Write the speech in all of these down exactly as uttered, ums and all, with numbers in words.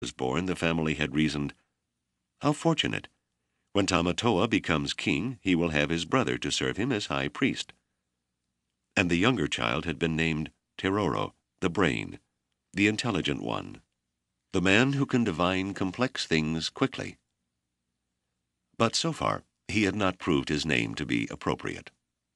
was born, the family had reasoned, "How fortunate! When Tamatoa becomes king, he will have his brother to serve him as high priest." And the younger child had been named Teroro, the brain, the intelligent one, the man who can divine complex things quickly. But so far, he had not proved his name to be appropriate.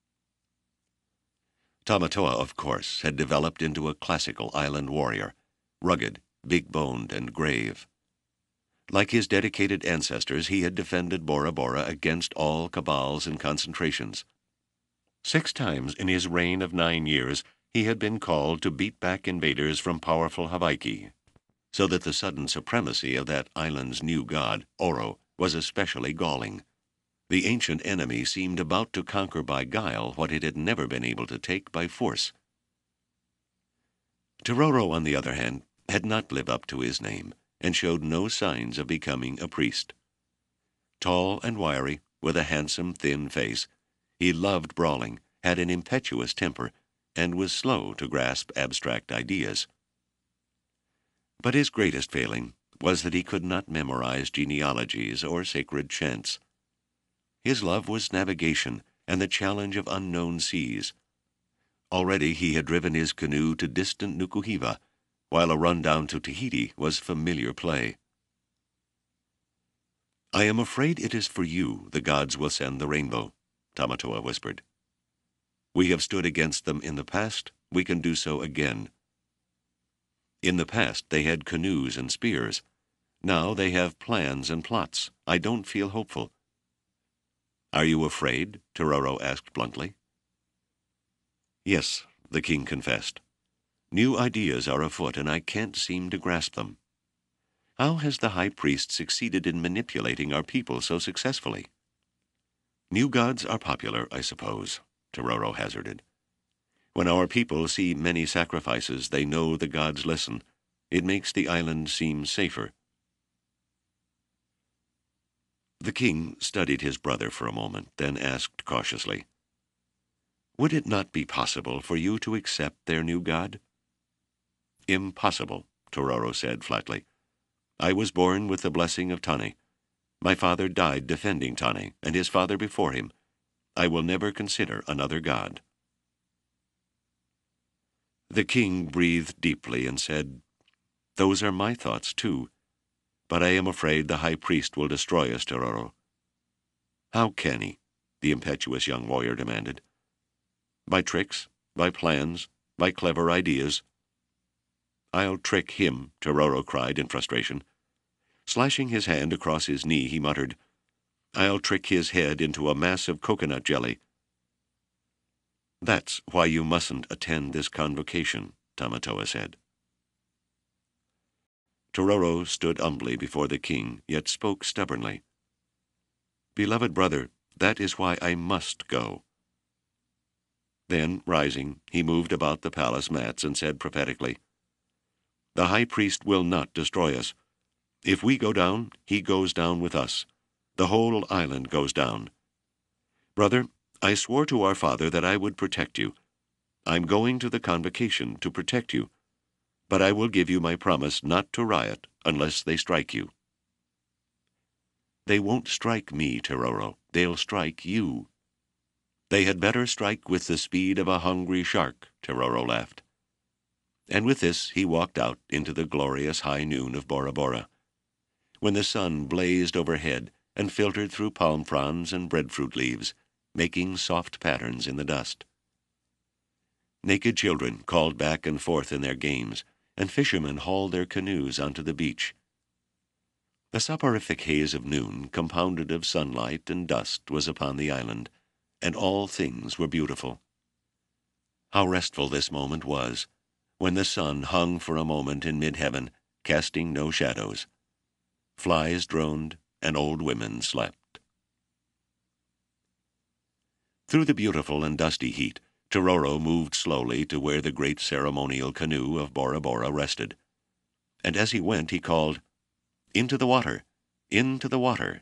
Tamatoa, of course, had developed into a classical island warrior, rugged, big-boned, and grave. Like his dedicated ancestors, he had defended Bora Bora against all cabals and concentrations. Six times in his reign of nine years, he had been called to beat back invaders from powerful Hawaii, so that the sudden supremacy of that island's new god, Oro, was especially galling. The ancient enemy seemed about to conquer by guile what it had never been able to take by force. Teroro, on the other hand, had not lived up to his name, and showed no signs of becoming a priest. Tall and wiry, with a handsome, thin face, he loved brawling, had an impetuous temper, and was slow to grasp abstract ideas. But his greatest failing was that he could not memorize genealogies or sacred chants. His love was navigation and the challenge of unknown seas. Already he had driven his canoe to distant Nukuhiva, while a run down to Tahiti was familiar play. "I am afraid it is for you the gods will send the rainbow," Tamatoa whispered. "We have stood against them in the past, we can do so again. In the past they had canoes and spears. Now they have plans and plots. I don't feel hopeful." "Are you afraid?" Teroro asked bluntly. "Yes," the king confessed. "New ideas are afoot, and I can't seem to grasp them. How has the high priest succeeded in manipulating our people so successfully?" "New gods are popular, I suppose," Teroro hazarded. "When our people see many sacrifices, they know the gods listen. It makes the island seem safer." The king studied his brother for a moment, then asked cautiously, "Would it not be possible for you to accept their new god?" "Impossible," Teroro said flatly. "I was born with the blessing of Tane. My father died defending Tane, and his father before him. I will never consider another god." The king breathed deeply and said, "Those are my thoughts, too. But I am afraid the high priest will destroy us, Teroro." "How can he?" the impetuous young warrior demanded. "By tricks, by plans, by clever ideas." "I'll trick him," Teroro cried in frustration. Slashing his hand across his knee, he muttered, "I'll trick his head into a mass of coconut jelly." "That's why you mustn't attend this convocation," Tamatoa said. Teroro stood humbly before the king, yet spoke stubbornly. "Beloved brother, that is why I must go." Then, rising, he moved about the palace mats and said prophetically, "The high priest will not destroy us. If we go down, he goes down with us. The whole island goes down. Brother, I swore to our father that I would protect you. I'm going to the convocation to protect you. But I will give you my promise not to riot unless they strike you." "They won't strike me, Teroro. They'll strike you." "They had better strike with the speed of a hungry shark," Teroro laughed. And with this he walked out into the glorious high noon of Bora Bora, when the sun blazed overhead and filtered through palm fronds and breadfruit leaves, making soft patterns in the dust. Naked children called back and forth in their games, and fishermen hauled their canoes onto the beach. The soporific haze of noon, compounded of sunlight and dust, was upon the island, and all things were beautiful. How restful this moment was, when the sun hung for a moment in mid-heaven, casting no shadows. Flies droned, and old women slept. Through the beautiful and dusty heat, Teroro moved slowly to where the great ceremonial canoe of Bora Bora rested. And as he went, he called, "Into the water! Into the water!"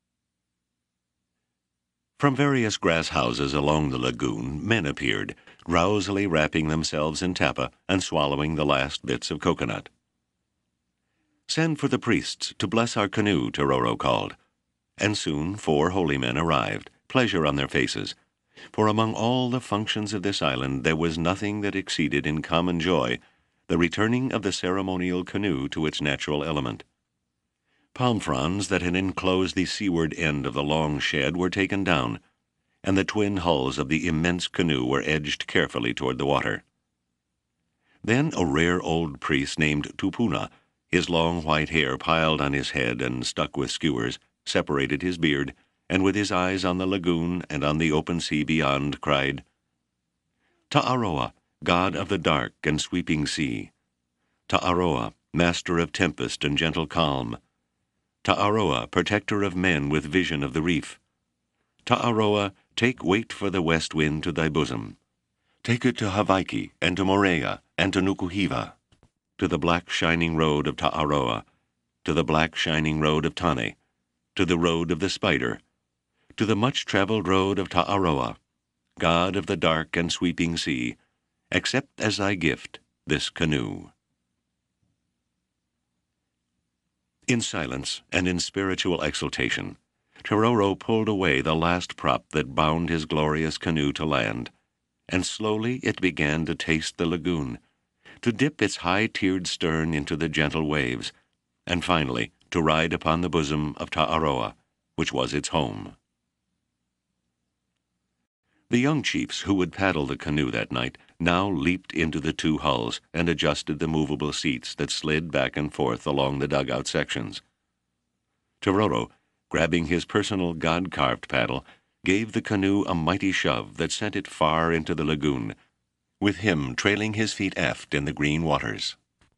From various grass houses along the lagoon, men appeared, drowsily wrapping themselves in tapa and swallowing the last bits of coconut. "Send for the priests to bless our canoe," Teroro called. And soon four holy men arrived, pleasure on their faces, for among all the functions of this island there was nothing that exceeded in common joy the returning of the ceremonial canoe to its natural element. Palm fronds that had enclosed the seaward end of the long shed were taken down, and the twin hulls of the immense canoe were edged carefully toward the water. Then a rare old priest named Tupuna, his long white hair piled on his head and stuck with skewers, separated his beard, and with his eyes on the lagoon and on the open sea beyond, cried, "Ta'aroa, god of the dark and sweeping sea. Ta'aroa, master of tempest and gentle calm. Ta'aroa, protector of men with vision of the reef. Ta'aroa, take weight for the west wind to thy bosom. Take it to Hawaiki and to Morea and to Nukuhiva, to the black shining road of Ta'aroa, to the black shining road of Tane, to the road of the spider, to the much-traveled road of Ta'aroa, god of the dark and sweeping sea, accept as thy gift this canoe." In silence and in spiritual exultation, Teroro pulled away the last prop that bound his glorious canoe to land, and slowly it began to taste the lagoon, to dip its high-tiered stern into the gentle waves, and finally to ride upon the bosom of Ta'aroa, which was its home. The young chiefs who would paddle the canoe that night now leaped into the two hulls and adjusted the movable seats that slid back and forth along the dugout sections. Teroro, grabbing his personal god-carved paddle, gave the canoe a mighty shove that sent it far into the lagoon, with him trailing his feet aft in the green waters.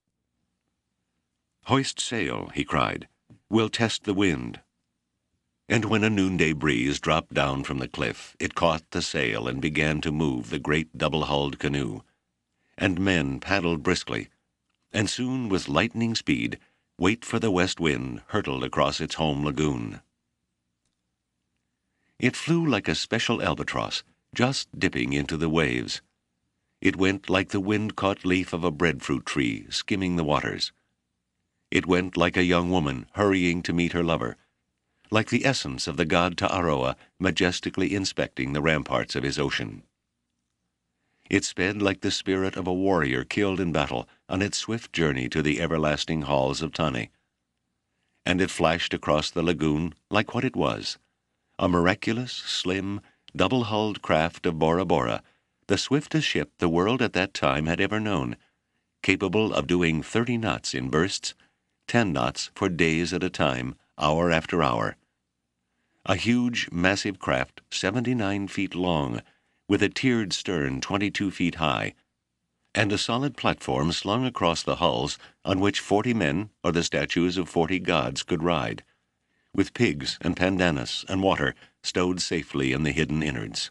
"Hoist sail," he cried. "We'll test the wind." And when a noonday breeze dropped down from the cliff, it caught the sail and began to move the great double-hulled canoe. And men paddled briskly, and soon with lightning speed, Wait for the West Wind hurtled across its home lagoon. It flew like a special albatross, just dipping into the waves. It went like the wind-caught leaf of a breadfruit tree, skimming the waters. It went like a young woman hurrying to meet her lover, like the essence of the god Ta'aroa majestically inspecting the ramparts of his ocean. It sped like the spirit of a warrior killed in battle on its swift journey to the everlasting halls of Tane. And it flashed across the lagoon like what it was, a miraculous, slim, double-hulled craft of Bora Bora, the swiftest ship the world at that time had ever known, capable of doing thirty knots in bursts, ten knots for days at a time, hour after hour. A huge, massive craft, seventy-nine feet long, with a tiered stern twenty-two feet high, and a solid platform slung across the hulls on which forty men or the statues of forty gods could ride, with pigs and pandanus and water stowed safely in the hidden innards.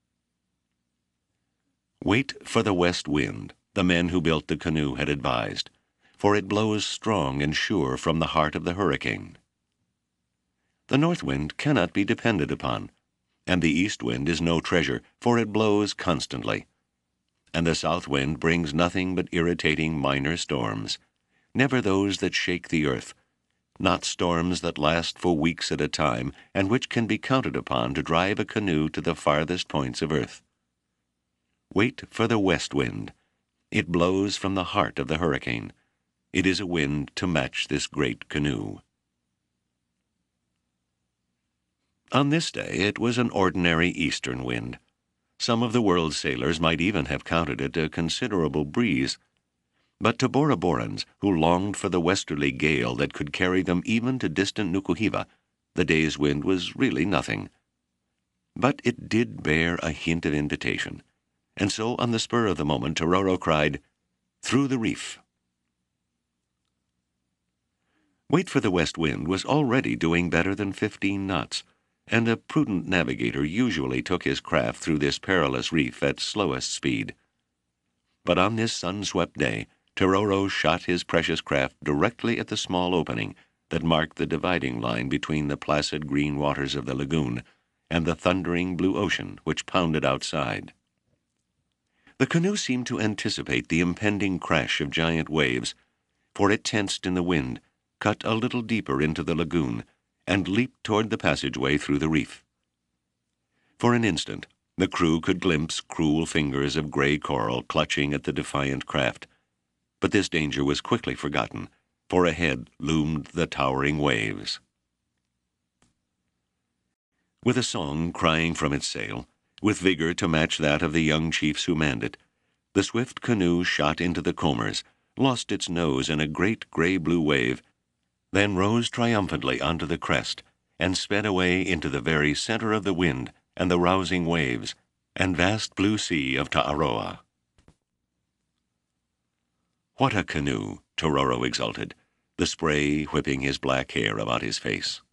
Wait for the west wind, the men who built the canoe had advised, for it blows strong and sure from the heart of the hurricane. The north wind cannot be depended upon, and the east wind is no treasure, for it blows constantly. And the south wind brings nothing but irritating minor storms, never those that shake the earth, not storms that last for weeks at a time, and which can be counted upon to drive a canoe to the farthest points of earth. Wait for the west wind. It blows from the heart of the hurricane. It is a wind to match this great canoe. On this day it was an ordinary eastern wind. Some of the world's sailors might even have counted it a considerable breeze. But to Bora Borans, who longed for the westerly gale that could carry them even to distant Nukuhiva, the day's wind was really nothing. But it did bear a hint of invitation, and so on the spur of the moment Teroro cried, "Through the reef!" Wait for the west wind was already doing better than fifteen knots, and a prudent navigator usually took his craft through this perilous reef at slowest speed. But on this sun-swept day, Teroro shot his precious craft directly at the small opening that marked the dividing line between the placid green waters of the lagoon and the thundering blue ocean which pounded outside. The canoe seemed to anticipate the impending crash of giant waves, for it tensed in the wind, cut a little deeper into the lagoon and leaped toward the passageway through the reef. For an instant, the crew could glimpse cruel fingers of gray coral clutching at the defiant craft, but this danger was quickly forgotten, for ahead loomed the towering waves. With a song crying from its sail, with vigor to match that of the young chiefs who manned it, the swift canoe shot into the combers, lost its nose in a great gray-blue wave, then rose triumphantly onto the crest, and sped away into the very center of the wind and the rousing waves and vast blue sea of Ta'aroa. "What a canoe!" Tororo exulted, the spray whipping his black hair about his face.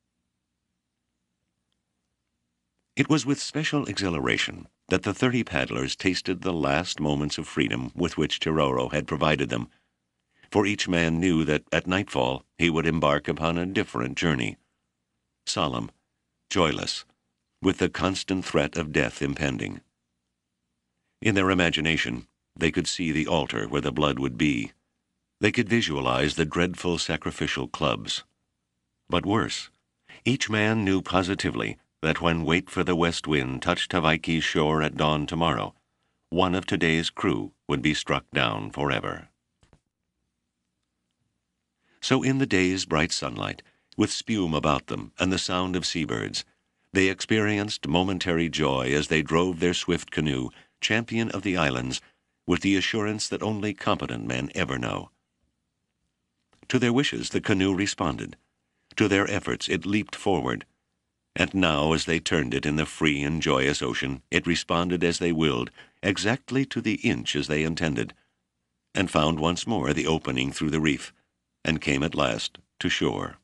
It was with special exhilaration that the thirty paddlers tasted the last moments of freedom with which Tororo had provided them, for each man knew that at nightfall he would embark upon a different journey, solemn, joyless, with the constant threat of death impending. In their imagination, they could see the altar where the blood would be. They could visualize the dreadful sacrificial clubs. But worse, each man knew positively that when Wait for the West Wind touched Hawaiki's shore at dawn tomorrow, one of today's crew would be struck down forever. So in the day's bright sunlight, with spume about them and the sound of seabirds, they experienced momentary joy as they drove their swift canoe, champion of the islands, with the assurance that only competent men ever know. To their wishes the canoe responded. To their efforts it leaped forward. And now, as they turned it in the free and joyous ocean, it responded as they willed, exactly to the inch as they intended, and found once more the opening through the reef, and came at last to shore.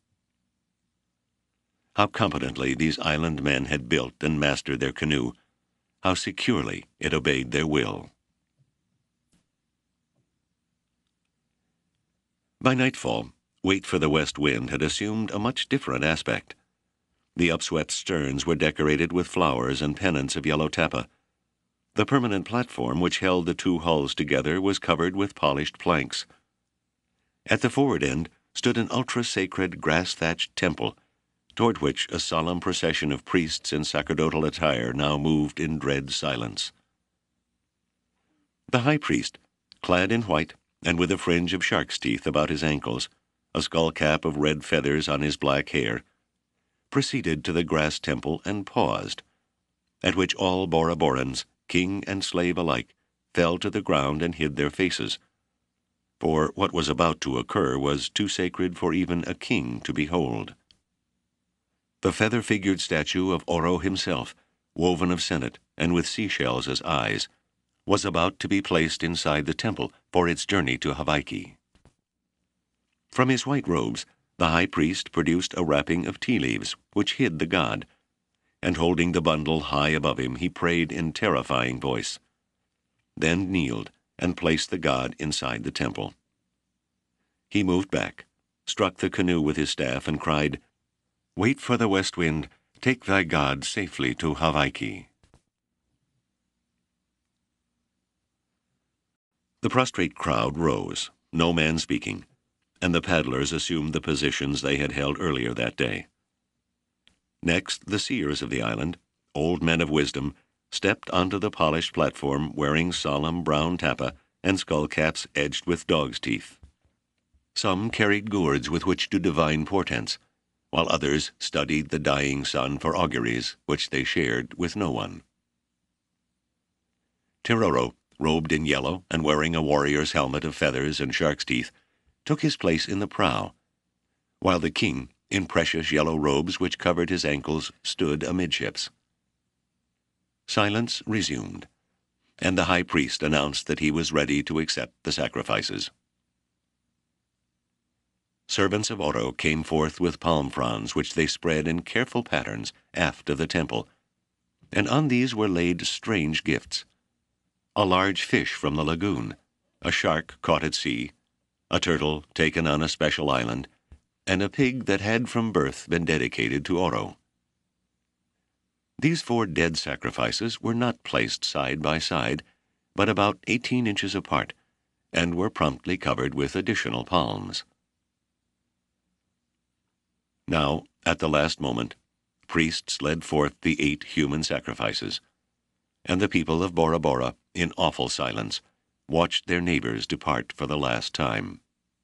How competently these island men had built and mastered their canoe, how securely it obeyed their will. By nightfall, Wait for the West Wind had assumed a much different aspect. The upswept sterns were decorated with flowers and pennants of yellow tapa. The permanent platform which held the two hulls together was covered with polished planks. At the forward end stood an ultra-sacred grass-thatched temple, toward which a solemn procession of priests in sacerdotal attire now moved in dread silence. The high priest, clad in white and with a fringe of shark's teeth about his ankles, a skull-cap of red feathers on his black hair, proceeded to the grass temple and paused, at which all Bora Borans, king and slave alike, fell to the ground and hid their faces, for what was about to occur was too sacred for even a king to behold. The feather-figured statue of Oro himself, woven of sennet and with seashells as eyes, was about to be placed inside the temple for its journey to Hawaiki. From his white robes, the high priest produced a wrapping of tea leaves, which hid the god, and holding the bundle high above him, he prayed in terrifying voice, then kneeled and placed the god inside the temple. He moved back, struck the canoe with his staff, and cried, "Wait for the west wind, take thy god safely to Hawaiki." The prostrate crowd rose, no man speaking, and the paddlers assumed the positions they had held earlier that day. Next, the seers of the island, old men of wisdom, stepped onto the polished platform wearing solemn brown tapa and skull-caps edged with dog's teeth. Some carried gourds with which to divine portents, while others studied the dying sun for auguries, which they shared with no one. Tororo, robed in yellow and wearing a warrior's helmet of feathers and shark's teeth, took his place in the prow, while the king, in precious yellow robes which covered his ankles, stood amidships. Silence resumed, and the high priest announced that he was ready to accept the sacrifices. Servants of Oro came forth with palm fronds which they spread in careful patterns aft of the temple, and on these were laid strange gifts. A large fish from the lagoon, a shark caught at sea, a turtle taken on a special island, and a pig that had from birth been dedicated to Oro. These four dead sacrifices were not placed side by side, but about eighteen inches apart, and were promptly covered with additional palms. Now, at the last moment, priests led forth the eight human sacrifices, and the people of Bora Bora, in awful silence, watched their neighbors depart for the last time.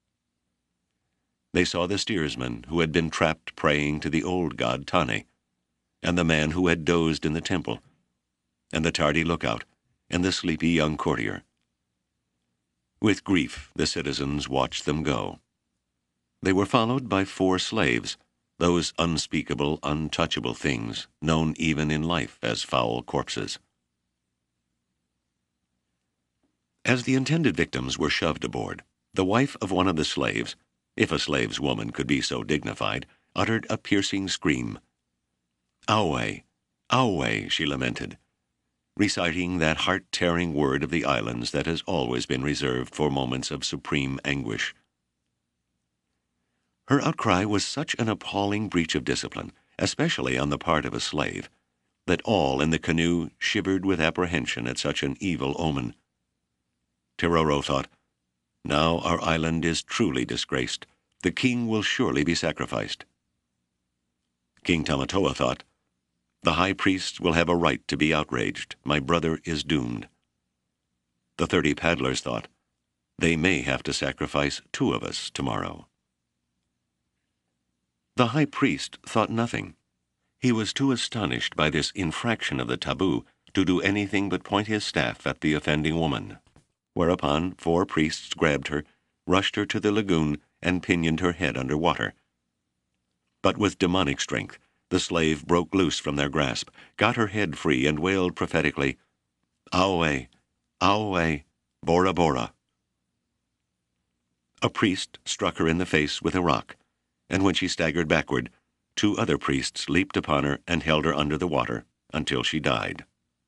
They saw the steersman who had been trapped praying to the old god Tane, and the man who had dozed in the temple, and the tardy lookout, and the sleepy young courtier. With grief the citizens watched them go. They were followed by four slaves, those unspeakable, untouchable things, known even in life as foul corpses. As the intended victims were shoved aboard, the wife of one of the slaves, if a slave's woman could be so dignified, uttered a piercing scream. "Aue! Aue!" she lamented, reciting that heart-tearing word of the islands that has always been reserved for moments of supreme anguish. Her outcry was such an appalling breach of discipline, especially on the part of a slave, that all in the canoe shivered with apprehension at such an evil omen. Teroro thought, "Now our island is truly disgraced. The king will surely be sacrificed." King Tamatoa thought, "The high priest will have a right to be outraged. My brother is doomed." The thirty paddlers thought, "They may have to sacrifice two of us tomorrow." The high priest thought nothing. He was too astonished by this infraction of the taboo to do anything but point his staff at the offending woman, whereupon four priests grabbed her, rushed her to the lagoon, and pinioned her head under water. But with demonic strength, the slave broke loose from their grasp, got her head free, and wailed prophetically, "Aue! Aue! Bora Bora!" A priest struck her in the face with a rock, and when she staggered backward, two other priests leaped upon her and held her under the water until she died.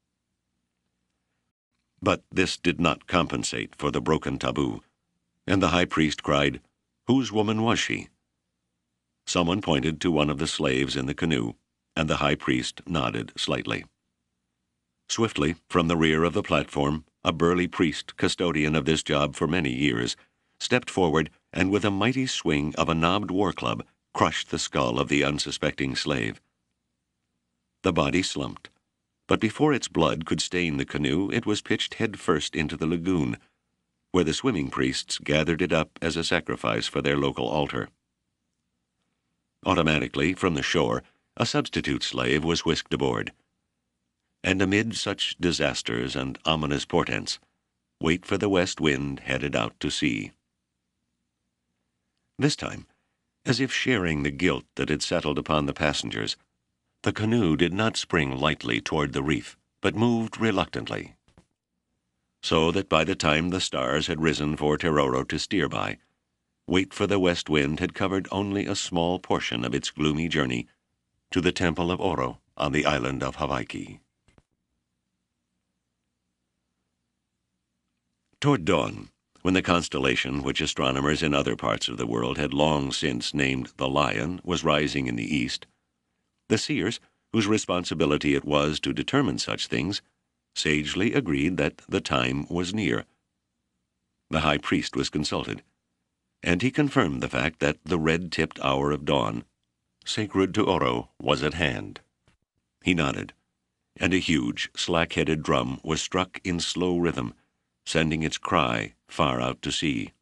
But this did not compensate for the broken taboo, and the high priest cried, "Whose woman was she?" Someone pointed to one of the slaves in the canoe, and the high priest nodded slightly. Swiftly, from the rear of the platform, a burly priest, custodian of this job for many years, stepped forward and with a mighty swing of a knobbed war club crushed the skull of the unsuspecting slave. The body slumped, but before its blood could stain the canoe, it was pitched headfirst into the lagoon, where the swimming priests gathered it up as a sacrifice for their local altar. Automatically, from the shore, a substitute slave was whisked aboard. And amid such disasters and ominous portents, Wait for the west wind headed out to sea. This time, as if sharing the guilt that had settled upon the passengers, the canoe did not spring lightly toward the reef, but moved reluctantly, so that by the time the stars had risen for Teroro to steer by, Wait for the west wind had covered only a small portion of its gloomy journey to the Temple of Oro on the island of Hawaiki. Toward dawn, when the constellation which astronomers in other parts of the world had long since named the Lion was rising in the east, the seers, whose responsibility it was to determine such things, sagely agreed that the time was near. The high priest was consulted, and he confirmed the fact that the red-tipped hour of dawn, sacred to Oro, was at hand. He nodded, and a huge, slack-headed drum was struck in slow rhythm, sending its cry far out to sea.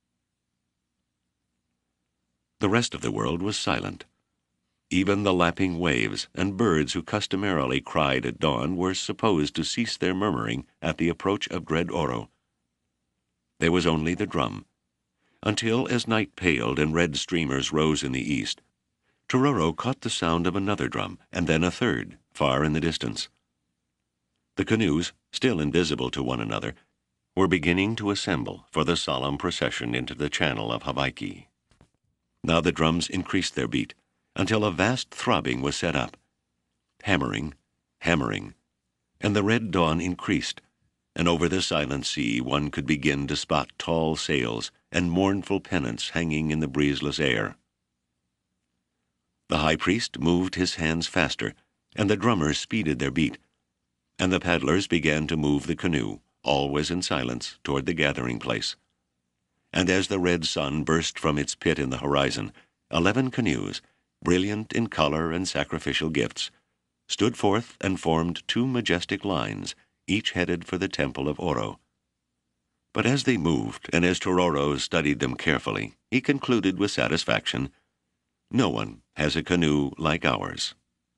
The rest of the world was silent. Even the lapping waves and birds who customarily cried at dawn were supposed to cease their murmuring at the approach of dread Oro. There was only the drum, until, as night paled and red streamers rose in the east, Teroro caught the sound of another drum, and then a third, far in the distance. The canoes, still invisible to one another, were beginning to assemble for the solemn procession into the channel of Hawaiki. Now the drums increased their beat, until a vast throbbing was set up. Hammering, hammering, and the red dawn increased, and over the silent sea one could begin to spot tall sails and mournful pennants hanging in the breezeless air. The high priest moved his hands faster, and the drummers speeded their beat, and the paddlers began to move the canoe, always in silence, toward the gathering place. And as the red sun burst from its pit in the horizon, eleven canoes, brilliant in color and sacrificial gifts, stood forth and formed two majestic lines, each headed for the temple of Oro. But as they moved, and as Tororo studied them carefully, he concluded with satisfaction, "No one has a canoe like ours."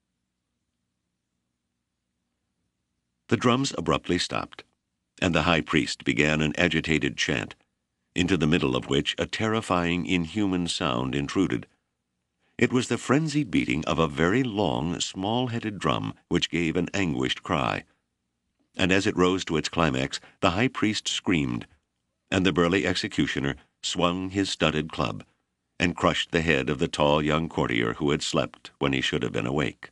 The drums abruptly stopped, and the high priest began an agitated chant, into the middle of which a terrifying, inhuman sound intruded. It was the frenzied beating of a very long, small-headed drum which gave an anguished cry. And as it rose to its climax, the high priest screamed, and the burly executioner swung his studded club and crushed the head of the tall young courtier who had slept when he should have been awake.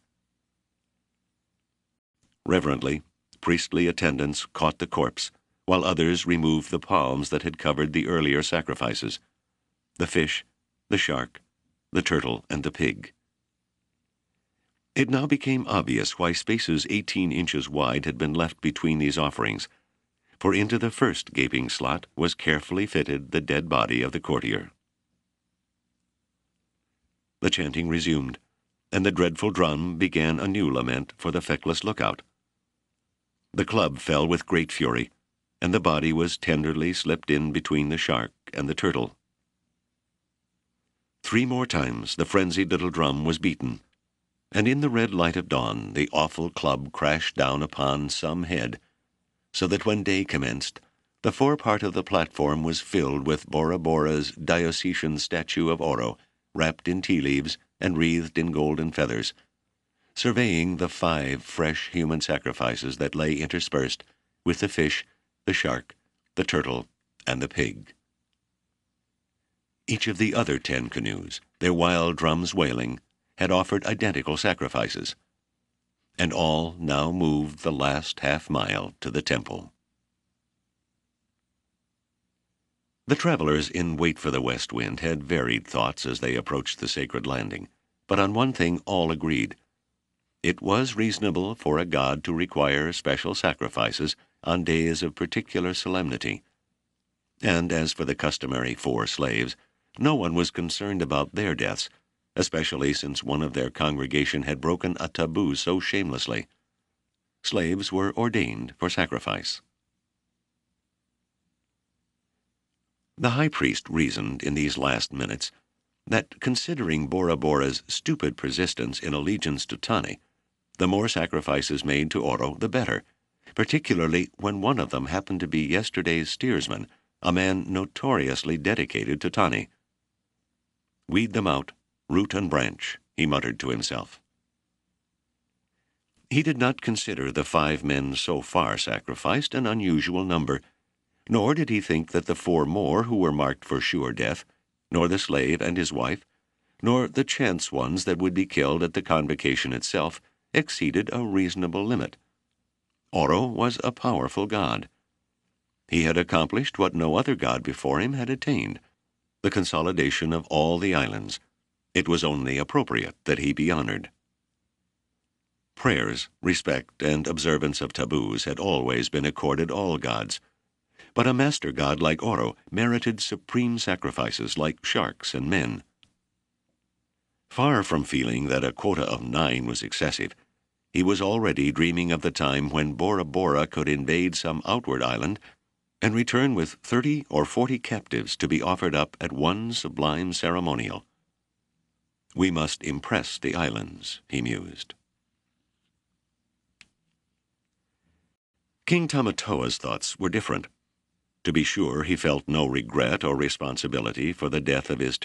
Reverently, priestly attendants caught the corpse, while others removed the palms that had covered the earlier sacrifices, the fish, the shark, the turtle, and the pig. It now became obvious why spaces eighteen inches wide had been left between these offerings, for into the first gaping slot was carefully fitted the dead body of the courtier. The chanting resumed, and the dreadful drum began a new lament for the feckless lookout. The club fell with great fury, and the body was tenderly slipped in between the shark and the turtle. Three more times the frenzied little drum was beaten, and in the red light of dawn the awful club crashed down upon some head, so that when day commenced, the forepart of the platform was filled with Bora Bora's diocesan statue of Oro, wrapped in tea leaves and wreathed in golden feathers, surveying the five fresh human sacrifices that lay interspersed with the fish, the shark, the turtle, and the pig. Each of the other ten canoes, their wild drums wailing, had offered identical sacrifices, and all now moved the last half-mile to the temple. The travelers in Wait for the West Wind had varied thoughts as they approached the sacred landing, but on one thing all agreed. It was reasonable for a god to require special sacrifices on days of particular solemnity. And as for the customary four slaves, no one was concerned about their deaths, especially since one of their congregation had broken a taboo so shamelessly. Slaves were ordained for sacrifice. The high priest reasoned in these last minutes that, considering Bora Bora's stupid persistence in allegiance to Tani, the more sacrifices made to Oro, the better, particularly when one of them happened to be yesterday's steersman, a man notoriously dedicated to Tani. "Weed them out, root and branch," he muttered to himself. He did not consider the five men so far sacrificed an unusual number, nor did he think that the four more who were marked for sure death, nor the slave and his wife, nor the chance ones that would be killed at the convocation itself, exceeded a reasonable limit. Oro was a powerful god. He had accomplished what no other god before him had attained, the consolidation of all the islands. It was only appropriate that he be honored. Prayers, respect, and observance of taboos had always been accorded all gods, but a master god like Oro merited supreme sacrifices like sharks and men. Far from feeling that a quota of nine was excessive, he was already dreaming of the time when Bora Bora could invade some outward island and return with thirty or forty captives to be offered up at one sublime ceremonial. "We must impress the islands," he mused. King Tamatoa's thoughts were different. To be sure, he felt no regret or responsibility for the death of his